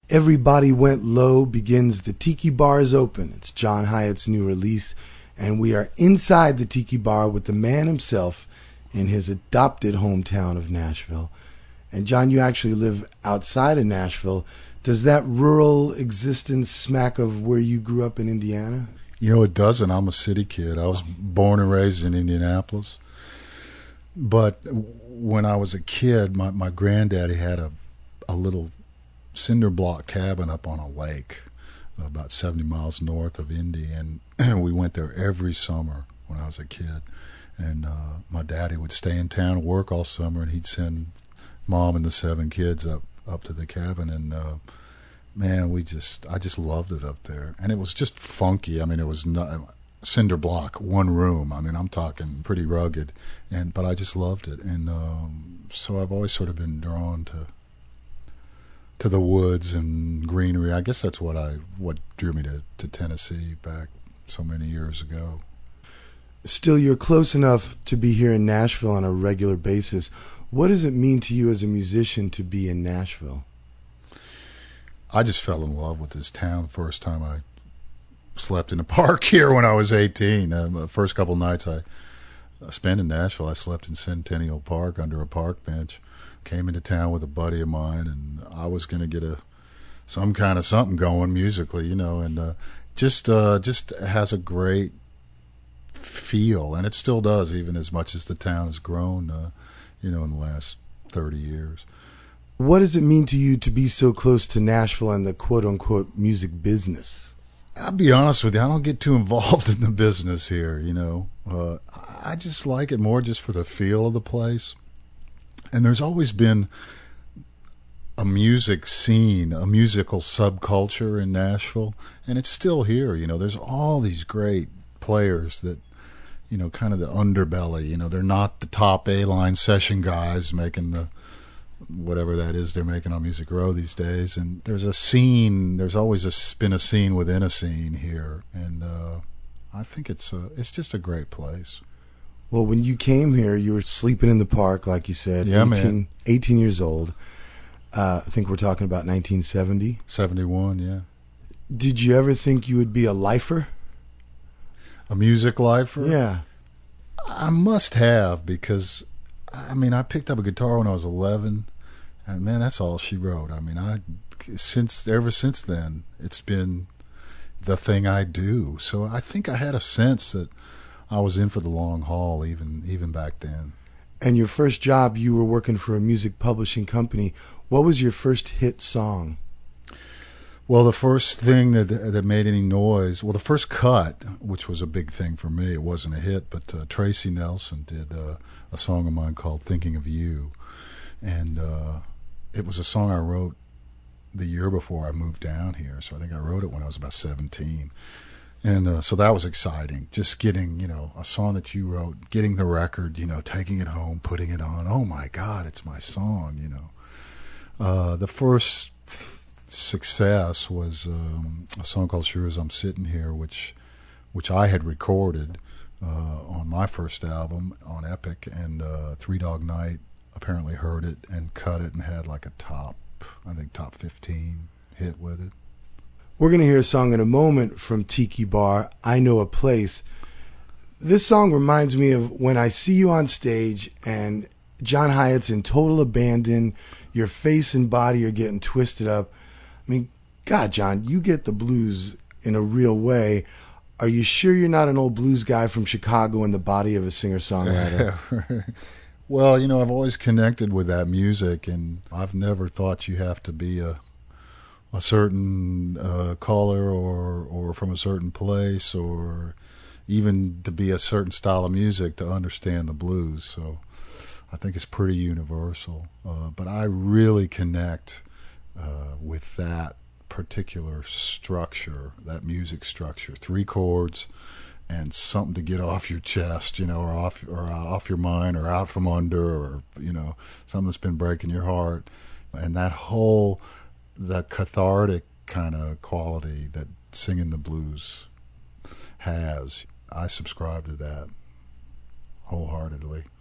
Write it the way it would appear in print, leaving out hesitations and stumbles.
Everybody Went Low begins The Tiki Bar is Open. It's John Hiatt's new release, and we are inside the Tiki Bar with the man himself in his adopted hometown of Nashville. And John, you actually live outside of Nashville. Does that rural existence smack of where you grew up in Indiana? You know, it doesn't. I'm a city kid. I was born and raised in Indianapolis. But when I was a kid, my granddaddy had a little cinder block cabin up on a lake about 70 miles north of Indy, and we went there every summer when I was a kid. And my daddy would stay in town and work all summer, and he'd send Mom and the 7 kids up to the cabin, and man, I just loved it up there. And it was just funky. I mean, it was not cinder block, one room. I mean, I'm talking pretty rugged, but I just loved it. And so I've always sort of been drawn to the woods and greenery. I guess that's what drew me to Tennessee back so many years ago. Still, you're close enough to be here in Nashville on a regular basis. What does it mean to you as a musician to be in Nashville? I just fell in love with this town the first time I slept in a park here when I was 18. The first couple nights I spent in Nashville, I slept in Centennial Park under a park bench. Came into town with a buddy of mine, and I was going to get some kind of something going musically, you know, and just has a great feel, and it still does, even as much as the town has grown, you know, in the last 30 years. What does it mean to you to be so close to Nashville and the quote-unquote music business? I'll be honest with you, I don't get too involved in the business here, you know. I just like it more just for the feel of the place. And there's always been a music scene, a musical subculture in Nashville, and it's still here. You know, there's all these great players that, you know, kind of the underbelly. You know, they're not the top A-line session guys making the whatever that is they're making on Music Row these days. And there's a scene. There's always been a scene within a scene here, and I think it's just a great place. Well, when you came here, you were sleeping in the park, like you said. Yeah, 18 years old. I think we're talking about 1970. 71, yeah. Did you ever think you would be a lifer? A music lifer? Yeah. I must have, because, I mean, I picked up a guitar when I was 11, and man, that's all she wrote. I mean, ever since then, it's been the thing I do. So I think I had a sense that I was in for the long haul, even back then. And your first job, you were working for a music publishing company. What was your first hit song? Well, the first thing that made any noise, well, the first cut, which was a big thing for me, it wasn't a hit, but Tracy Nelson did a song of mine called Thinking of You. And it was a song I wrote the year before I moved down here. So I think I wrote it when I was about 17. And so that was exciting, just getting, you know, a song that you wrote, getting the record, you know, taking it home, putting it on. Oh, my God, it's my song, you know. The first success was a song called Sure As I'm Sitting Here, which I had recorded on my first album on Epic, and Three Dog Night apparently heard it and cut it and had like a top 15 hit with it. We're going to hear a song in a moment from Tiki Bar, I Know a Place. This song reminds me of when I see you on stage and John Hiatt's in total abandon, your face and body are getting twisted up. I mean, God, John, you get the blues in a real way. Are you sure you're not an old blues guy from Chicago in the body of a singer-songwriter? Well, you know, I've always connected with that music, and I've never thought you have to be a certain color or from a certain place, or even to be a certain style of music to understand the blues. So I think it's pretty universal. But I really connect with that particular structure, that music structure, 3 chords and something to get off your chest, you know, or off your mind, or out from under, or, you know, something that's been breaking your heart. And that whole, the cathartic kind of quality that singing the blues has, I subscribe to that wholeheartedly.